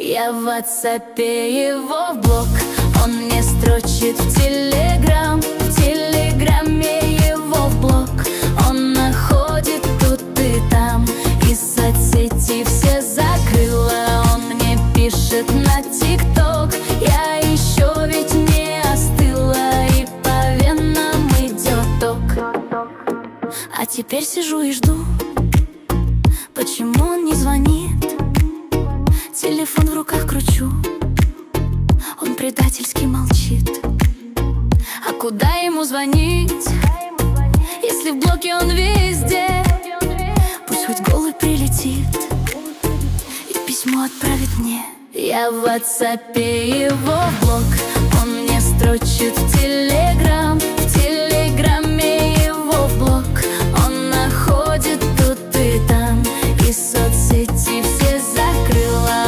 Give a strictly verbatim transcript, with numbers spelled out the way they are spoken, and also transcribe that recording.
Я в ватсапе его в блог, он мне строчит в телеграм. В телеграме его в блог, он находит тут и там. И соцсети все закрыла, он мне пишет на тикток. Я еще ведь не остыла, и по венам идет ток. А теперь сижу и жду, почему он не звонит. Телефон в руках кручу, он предательски молчит. А куда ему звонить, если в блоке он везде? Пусть хоть голый прилетит и письмо отправит мне. Я в ватсапе его в блог, он мне строчит в телеграм.